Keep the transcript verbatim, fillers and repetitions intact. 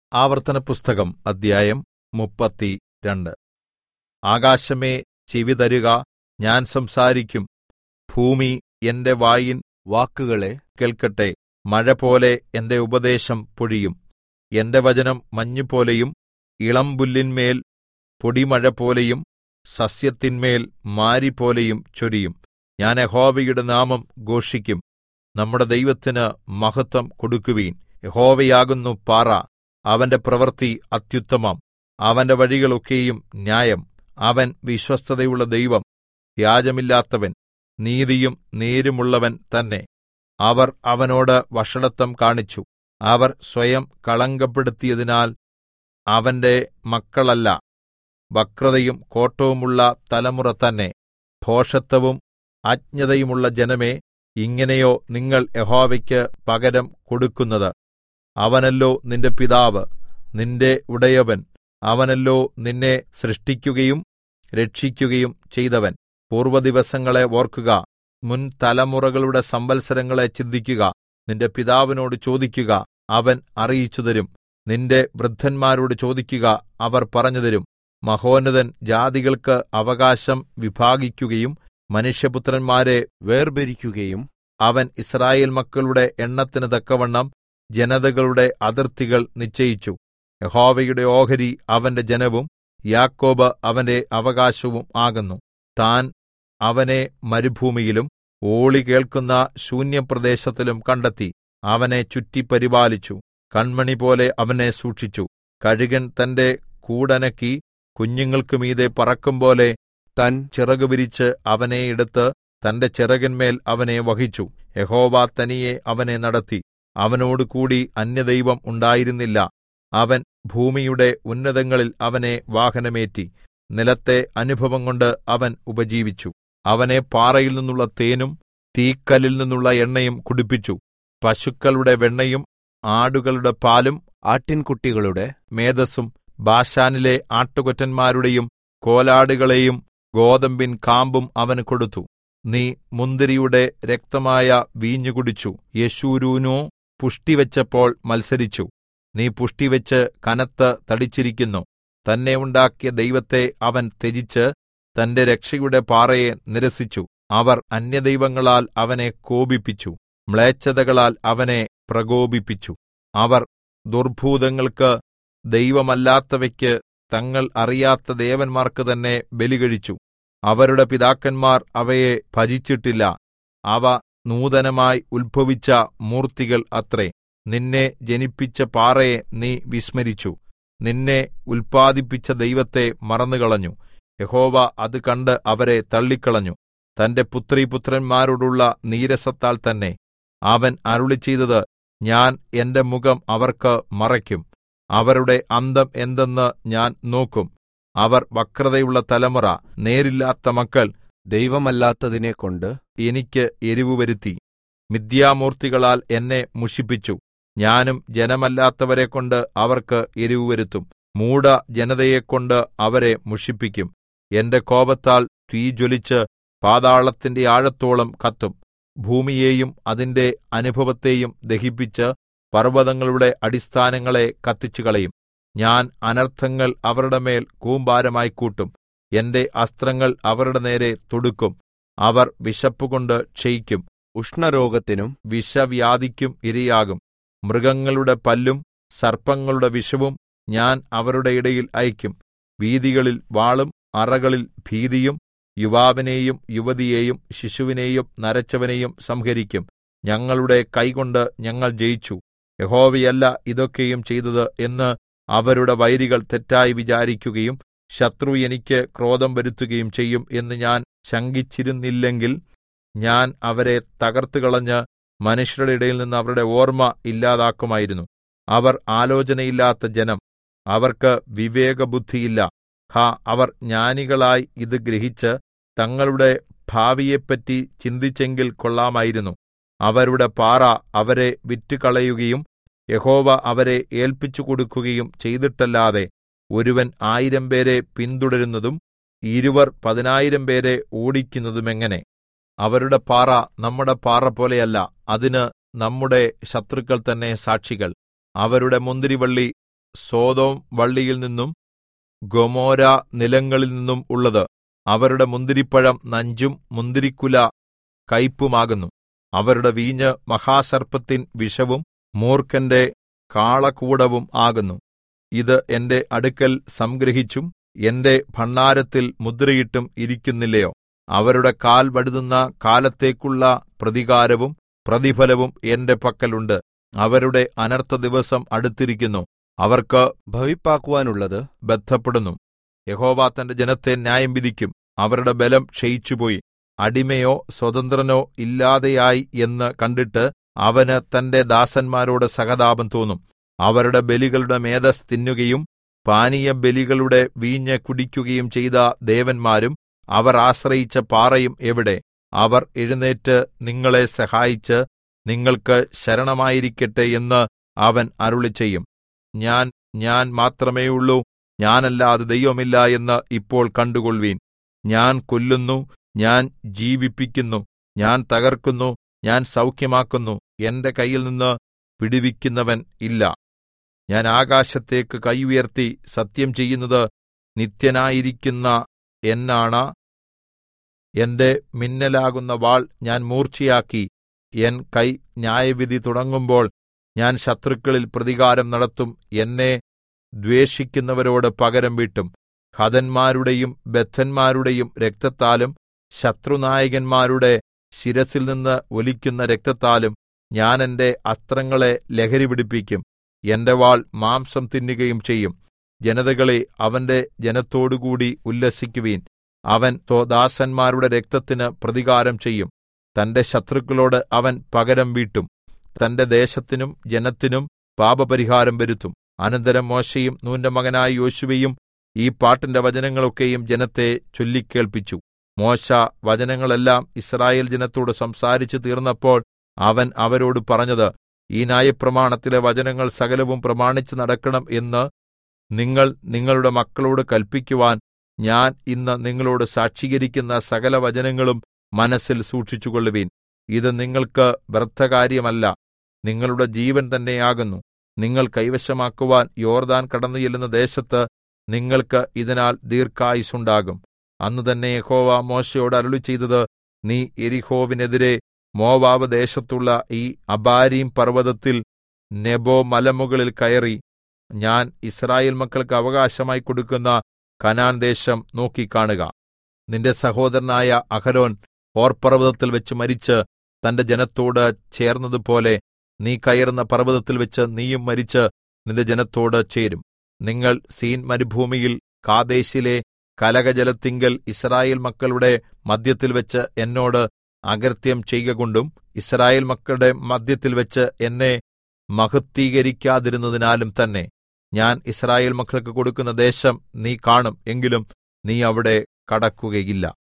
ആവർത്തനപുസ്തകം അദ്ധ്യായം മുപ്പത്തിരണ്ട്. ആകാശമേ, ചെവിതരുക, ഞാൻ സംസാരിക്കും. ഭൂമി എന്റെ വായിൻ വാക്കുകളെ കേൾക്കട്ടെ. മഴപോലെ എന്റെ ഉപദേശം പൊഴിയും. എന്റെ വചനം മഞ്ഞുപോലെയും ഇളമ്പുല്ലിന്മേൽ പൊടിമഴപോലെയും സസ്യത്തിന്മേൽ മാരിപോലെയും ചൊരിയും. ഞാൻ യഹോവയുടെ നാമം ഘോഷിക്കും. നമ്മുടെ ദൈവത്തിന് മഹത്വം കൊടുക്കുവിൻ. യഹോവയാകുന്നു പാറ, അവന്റെ പ്രവൃത്തി അത്യുത്തമം. അവന്റെ വഴികൾ ഒക്കെയും ന്യായം. അവൻ വിശ്വസ്തതയുള്ള ദൈവം, വ്യാജമില്ലാത്തവൻ, നീതിയും നേരുമുള്ളവൻ തന്നെ. അവർ അവനോട് വഷളത്വം കാണിച്ചു. അവർ സ്വയം കളങ്കപ്പെടുത്തിയതിനാൽ അവന്റെ മക്കളല്ല. വക്രതയും കോട്ടവുമുള്ള തലമുറ തന്നെ. ഭോഷത്വവും അജ്ഞതയുമുള്ള ജനമേ, ഇങ്ങനെയോ നിങ്ങൾ യഹോവയ്ക്ക് പകരം കൊടുക്കുന്നത്? അവനല്ലോ നിന്റെ പിതാവ്, നിന്റെ ഉടയവൻ. അവനല്ലോ നിന്നെ സൃഷ്ടിക്കുകയും രക്ഷിക്കുകയും ചെയ്തവൻ. പൂർവ്വദിവസങ്ങളെ ഓർക്കുക, മുൻ തലമുറകളുടെ സംവത്സരങ്ങളെ ചിന്തിക്കുക. നിന്റെ പിതാവിനോട് ചോദിക്കുക, അവൻ അറിയിച്ചുതരും. നിന്റെ വൃദ്ധന്മാരോട് ചോദിക്കുക, അവർ പറഞ്ഞുതരും. മഹോന്നതൻ ജാതികൾക്ക് അവകാശം വിഭാഗിക്കുകയും മനുഷ്യപുത്രന്മാരെ വേർപിരിക്കുകയും അവൻ യിസ്രായേൽ മക്കളുടെ എണ്ണത്തിന് തക്കവണ്ണം ജനതകളുടെ അതിർത്തികൾ നിശ്ചയിച്ചു. യഹോവയുടെ ഓഹരി അവന്റെ ജനവും യാക്കോബ് അവന്റെ അവകാശവും ആകുന്നു. താൻ അവനെ മരുഭൂമിയിലും ഓളി കേൾക്കുന്ന ശൂന്യപ്രദേശത്തിലും കണ്ടെത്തി. അവനെ ചുറ്റി പരിപാലിച്ചു. കണ്മണിപോലെ അവനെ സൂക്ഷിച്ചു. കഴുകൻ തന്റെ കൂടനക്കി കുഞ്ഞുങ്ങൾക്കു മീതെ പറക്കുംപോലെ തൻ ചിറകു വിരിച്ച് അവനെ എടുത്ത് തന്റെ ചിറകിന്മേൽ അവനെ വഹിച്ചു. യഹോവ തനിയെ അവനെ നടത്തി. അവനോടുകൂടി അന്യദൈവം ഉണ്ടായിരുന്നില്ല. അവൻ ഭൂമിയുടെ ഉന്നതങ്ങളിൽ അവനെ വാഹനമേറ്റി. നിലത്തെ അനുഭവംകൊണ്ട് അവൻ ഉപജീവിച്ചു. അവനെ പാറയിൽ നിന്നുള്ള തേനും തീക്കല്ലിൽ നിന്നുള്ള എണ്ണയും കുടിപ്പിച്ചു. പശുക്കളുടെ വെണ്ണയും ആടുകളുടെ പാലും ആട്ടിൻകുട്ടികളുടെ മേദസ്സും ബാശാനിലെ ആട്ടുകൊറ്റന്മാരുടെയും കോലാടുകളെയും ഗോതമ്പിൻ കാമ്പും അവന് കൊടുത്തു. നീ മുന്തിരിയുടെ രക്തമായ വീഞ്ഞു കുടിച്ചു. യെശൂരൂനോ പുഷ്ടിവെച്ചപ്പോൾ മത്സരിച്ചു. നീ പുഷ്ടിവെച്ച് കനത്ത് തടിച്ചിരിക്കുന്നു. തന്നെ ഉണ്ടാക്കിയ ദൈവത്തെ അവൻ ത്യജിച്ച് തന്റെ രക്ഷയുടെ പാറയെ നിരസിച്ചു. അവർ അന്യദൈവങ്ങളാൽ അവനെ കോപിപ്പിച്ചു, മ്ലേച്ഛതകളാൽ അവനെ പ്രകോപിപ്പിച്ചു. അവർ ദുർഭൂതങ്ങൾക്ക്, ദൈവമല്ലാത്തവയ്ക്ക്, തങ്ങൾ അറിയാത്ത ദേവന്മാർക്ക് തന്നെ ബലികഴിച്ചു. അവരുടെ പിതാക്കന്മാർ അവയെ ഭജിച്ചിട്ടില്ല. അവ നൂതനമായി ഉത്ഭവിച്ച മൂർത്തികൾ അത്രേ. നിന്നെ ജനിപ്പിച്ച പാറയെ നീ വിസ്മരിച്ചു. നിന്നെ ഉല്പാദിപ്പിച്ച ദൈവത്തെ മറന്നുകളഞ്ഞു. യഹോവ അത് കണ്ട് അവരെ തള്ളിക്കളഞ്ഞു. തന്റെ പുത്രീപുത്രന്മാരോടുള്ള നീരസത്താൽ തന്നെ അവൻ അരുളിച്ചെയ്തത്, ഞാൻ എന്റെ മുഖം അവർക്ക് മറയ്ക്കും. അവരുടെ അന്തം എന്തെന്ന് ഞാൻ നോക്കും. അവർ വക്രതയുള്ള തലമുറ, നേരില്ലാത്ത മക്കൾ, ദൈവമല്ലാത്തതിനെക്കൊണ്ട് എനിക്ക് എരിവ് വരുത്തി. മിഥ്യാമൂർത്തികളാൽ എന്നെ മുഷിപ്പിച്ചു. ഞാനും ജനമല്ലാത്തവരെക്കൊണ്ട് അവർക്ക് എരിവ് വരുത്തും. മൂഢ ജനതയെക്കൊണ്ട് അവരെ മുഷിപ്പിക്കും. എന്റെ കോപത്താൽ തീ ജ്വലിച്ച് പാതാളത്തിന്റെ ആഴത്തോളം കത്തും. ഭൂമിയെയും അതിന്റെ അനുഭവത്തെയും ദഹിപ്പിച്ച് പർവ്വതങ്ങളുടെ അടിസ്ഥാനങ്ങളെ കത്തിച്ചുകളയും. ഞാൻ അനർത്ഥങ്ങൾ അവരുടെ മേൽ കൂമ്പാരമായി കൂട്ടും. എന്റെ അസ്ത്രങ്ങൾ അവരുടെ നേരെ തൊടുക്കും. അവർ വിശപ്പുകൊണ്ട് ക്ഷയിക്കും. ഉഷ്ണരോഗത്തിനും വിഷവ്യാധിക്കും ഇരയാകും. മൃഗങ്ങളുടെ പല്ലും സർപ്പങ്ങളുടെ വിഷവും ഞാൻ അവരുടെ ഇടയിൽ അയക്കും. വീഥികളിൽ വാളും അറകളിൽ ഭീതിയും. യുവാവിനെയും യുവതിയെയും ശിശുവിനെയും നരച്ചവനെയും സംഹരിക്കും. ഞങ്ങളുടെ കൈകൊണ്ട് ഞങ്ങൾ ജയിച്ചു. യഹോവയല്ല ഇതൊക്കെയും ചെയ്തത് എന്ന് അവരുടെ വൈരികൾ തെറ്റായി വിചാരിക്കുകയും ശത്രു എനിക്ക് ക്രോധം വരുത്തുകയും ചെയ്യും എന്ന് ഞാൻ ശങ്കിച്ചിരുന്നില്ലെങ്കിൽ ഞാൻ അവരെ തകർത്തുകളഞ്ഞ് മനുഷ്യരുടെ ഇടയിൽ നിന്ന് അവരുടെ ഓർമ്മ ഇല്ലാതാക്കുമായിരുന്നു. അവർ ആലോചനയില്ലാത്ത ജനം, അവർക്ക് വിവേകബുദ്ധിയില്ല. ഹാ, അവർ ജ്ഞാനികളായി ഇത് ഗ്രഹിച്ച് തങ്ങളുടെ ഭാവിയെപ്പറ്റി ചിന്തിച്ചെങ്കിൽ കൊള്ളാമായിരുന്നു. അവരുടെ പാറ അവരെ വിറ്റുകളയുകയും യഹോവ അവരെ ഏല്പിച്ചു കൊടുക്കുകയും ചെയ്തിട്ടല്ലാതെ ഒരുവൻ ആയിരം പേരെ പിന്തുടരുന്നതും ഇരുവർ പതിനായിരം പേരെ ഓടിക്കുന്നതുമെങ്ങനെ? അവരുടെ പാറ നമ്മുടെ പാറ പോലെയല്ല, അതിന് നമ്മുടെ ശത്രുക്കൾ തന്നെ സാക്ഷികൾ. അവരുടെ മുന്തിരിവള്ളി സോദോം വള്ളിയിൽ നിന്നും ഗൊമോര നിലങ്ങളിൽ നിന്നും ഉള്ളത്. അവരുടെ മുന്തിരിപ്പഴം നഞ്ചും മുന്തിരിക്കുല കയ്പുമാകുന്നു. അവരുടെ വീഞ്ഞ് മഹാസർപ്പത്തിൻ വിഷവും മൂർഖന്റെ കാളകൂടവും ആകുന്നു. ഇത് എന്റെ അടുക്കൽ സംഗ്രഹിച്ചും എന്റെ ഭണ്ഡാരത്തിൽ മുദ്രയിട്ടും ഇരിക്കുന്നില്ലയോ? അവരുടെ കാൽ വഴുതുന്ന കാലത്തേക്കുള്ള പ്രതികാരവും പ്രതിഫലവും എന്റെ പക്കലുണ്ട്. അവരുടെ അനർത്ഥ ദിവസം അടുത്തിരിക്കുന്നു. അവർക്ക് ഭവിപ്പാക്കുവാനുള്ളത് ബദ്ധപ്പെടുന്നു. യഹോവ തന്റെ ജനത്തെ ന്യായം വിധിക്കും. അവരുടെ ബലം ക്ഷയിച്ചുപോയി. അടിമയോ സ്വതന്ത്രനോ ഇല്ലാതെയായി എന്ന് കണ്ടിട്ട് അവന് തന്റെ ദാസന്മാരോട് സഹതാപം തോന്നും. അവരുടെ ബലികളുടെ മേദസ് തിന്നുകയും പാനീയ ബലികളുടെ വീഞ്ഞ് കുടിക്കുകയും ചെയ്ത ദേവന്മാരും അവർ ആശ്രയിച്ച പാറയും എവിടെ? അവർ എഴുന്നേറ്റ് നിങ്ങളെ സഹായിച്ച് നിങ്ങൾക്ക് ശരണമായിരിക്കട്ടെ എന്ന് അവൻ അരുളിച്ചെയ്യും. ഞാൻ ഞാൻ മാത്രമേയുള്ളൂ, ഞാനല്ലാതെ ദൈവമില്ല എന്ന് ഇപ്പോൾ കണ്ടുകൊള്ളുവീൻ. ഞാൻ കൊല്ലുന്നു, ഞാൻ ജീവിപ്പിക്കുന്നു, ഞാൻ തകർക്കുന്നു, ഞാൻ സൗഖ്യമാക്കുന്നു. എന്റെ കയ്യിൽ നിന്ന് വിടുവിക്കുന്നവൻ ഇല്ല. ഞാൻ ആകാശത്തേക്ക് കൈ ഉയർത്തി സത്യം ചെയ്യുന്നത് നിത്യനായിരിക്കുന്ന എന്നാണ. എന്റെ മിന്നലാകുന്ന വാൾ ഞാൻ മൂർച്ചയാക്കി. എൻ കൈ ന്യായവിധി തുടങ്ങുമ്പോൾ ഞാൻ ശത്രുക്കളിൽ പ്രതികാരം നടത്തും. എന്നെ ദ്വേഷിക്കുന്നവരോട് പകരം വീട്ടും. ഹതന്മാരുടെയും ബദ്ധന്മാരുടെയും രക്തത്താലും ശത്രുനായകന്മാരുടെ ശിരസിൽ നിന്ന് ഒലിക്കുന്ന രക്തത്താലും ഞാൻ എന്റെ അസ്ത്രങ്ങളെ ലഹരി പിടിപ്പിക്കും. എന്റെ വാൾ മാംസം തിന്നുകയും ചെയ്യും. ജനതകളെ അവന്റെ ജനത്തോടുകൂടി ഉല്ലസിക്കുവീൻ. അവൻ സ്വദാസന്മാരുടെ രക്തത്തിന് പ്രതികാരം ചെയ്യും. തന്റെ ശത്രുക്കളോട് അവൻ പകരം വീട്ടും. തന്റെ ദേശത്തിനും ജനത്തിനും പാപപരിഹാരം വരുത്തും. അനന്തരം മോശെയും നൂന്റെ മകനായ യോശുവയും ഈ പാട്ടിന്റെ വചനങ്ങളൊക്കെയും ജനത്തെ ചൊല്ലിക്കേൾപ്പിച്ചു. മോശെ വചനങ്ങളെല്ലാം യിസ്രായേൽ ജനത്തോട് സംസാരിച്ചു തീർന്നപ്പോൾ അവൻ അവരോട് പറഞ്ഞത്, ഈ ന്യായപ്രമാണത്തിലെ വചനങ്ങൾ സകലവും പ്രമാണിച്ച് നടക്കണം എന്ന് നിങ്ങൾ നിങ്ങളുടെ മക്കളോട് കല്പിക്കുവാൻ ഞാൻ ഇന്ന് നിങ്ങളോട് സാക്ഷീകരിക്കുന്ന സകല വചനങ്ങളും മനസ്സിൽ സൂക്ഷിച്ചുകൊള്ളുവീൻ. ഇത് നിങ്ങൾക്ക് വ്യർത്ഥകാര്യമല്ല, നിങ്ങളുടെ ജീവൻ തന്നെയാകുന്നു. നിങ്ങൾ കൈവശമാക്കുവാൻ യോർദാൻ കടന്നു ചെല്ലുന്ന ദേശത്ത് നിങ്ങൾക്ക് ഇതിനാൽ ദീർഘായുസ്സുണ്ടാകും. അന്ന് തന്നെ യഹോവ മോശെയോട് അരുളിച്ചെയ്തത്, നീ യെരിഹോവിനെതിരെ മോവാബ് ദേശത്തുള്ള ഈ അബാരീം പർവ്വതത്തിൽ നെബോ മലമുകളിൽ കയറി ഞാൻ യിസ്രായേൽ മക്കൾക്ക് അവകാശമായി കൊടുക്കുന്ന കനാൻ ദേശം നോക്കിക്കാണുക. നിന്റെ സഹോദരനായ അഹരോൻ ഹോർപർവ്വതത്തിൽ വെച്ച് മരിച്ച് തന്റെ ജനത്തോട് ചേർന്നതുപോലെ നീ കയറുന്ന പർവ്വതത്തിൽ വെച്ച് നീയും മരിച്ച് നിന്റെ ജനത്തോട് ചേരും. നിങ്ങൾ സീൻ മരുഭൂമിയിൽ കാദേശിലെ കലഹജലത്തിങ്കൽ യിസ്രായേൽ മക്കളുടെ മദ്ധ്യത്തിൽ വെച്ച് എന്നോട് അകൃത്യം ചെയ്കകൊണ്ടും യിസ്രായേൽ മക്കളുടെ മദ്ധ്യത്തിൽ വെച്ച് എന്നെ മഹത്വീകരിക്കാതിരുന്നതിനാലും തന്നെ ഞാൻ യിസ്രായേൽ മക്കൾക്ക് കൊടുക്കുന്ന ദേശം നീ കാണും, എങ്കിലും നീ അവിടെ കടക്കുകയില്ല.